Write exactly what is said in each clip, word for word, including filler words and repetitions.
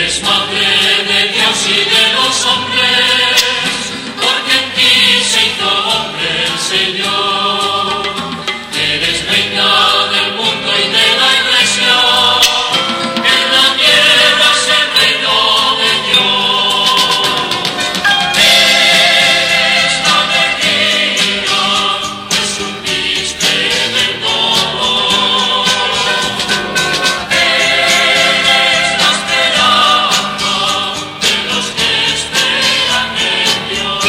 Eres madre de Dios y de los hombres, porque en ti se hizo hombre el Señor. Eres reina del mundo y de la iglesia, en la tierra es el reino de Dios. Eres la alegría, Jesucristo del dolor. Eres la esperanza de los que esperan en Dios.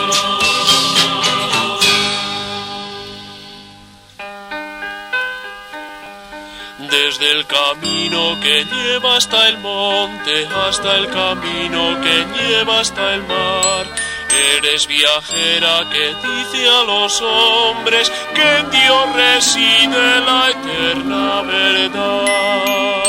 Desde el camino que lleva hasta el monte, hasta el camino que lleva hasta el mar, eres viajera que dice a los hombres que en Dios reside la eterna verdad.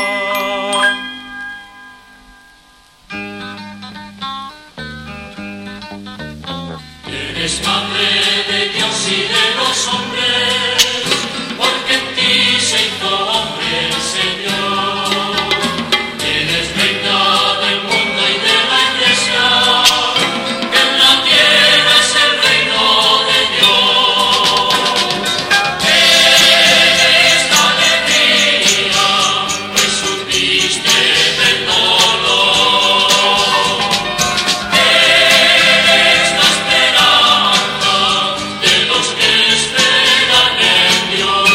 Eres madre de Dios y de los hombres, porque en ti se hizo hombre el Señor. Eres reina del mundo y de la iglesia, que en la tierra es el reino de Dios. Eres la alegría, Jesús viste del dolor. Eres la esperanza de los que esperan en Dios.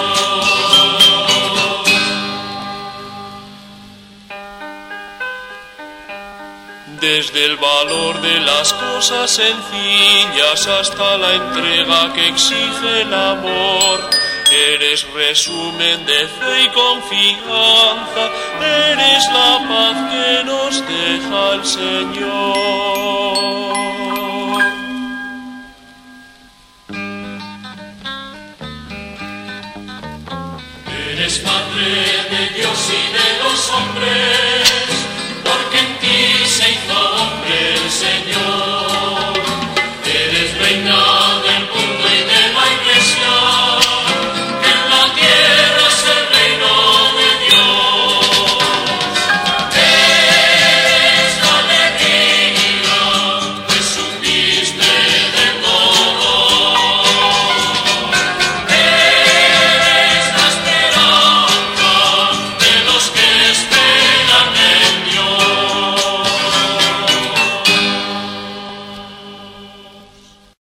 Desde el valor de las cosas sencillas hasta la entrega que exige el amor, eres resumen de fe y confianza, eres la paz que nos deja el Señor. Eres madre de Dios y de los hombres,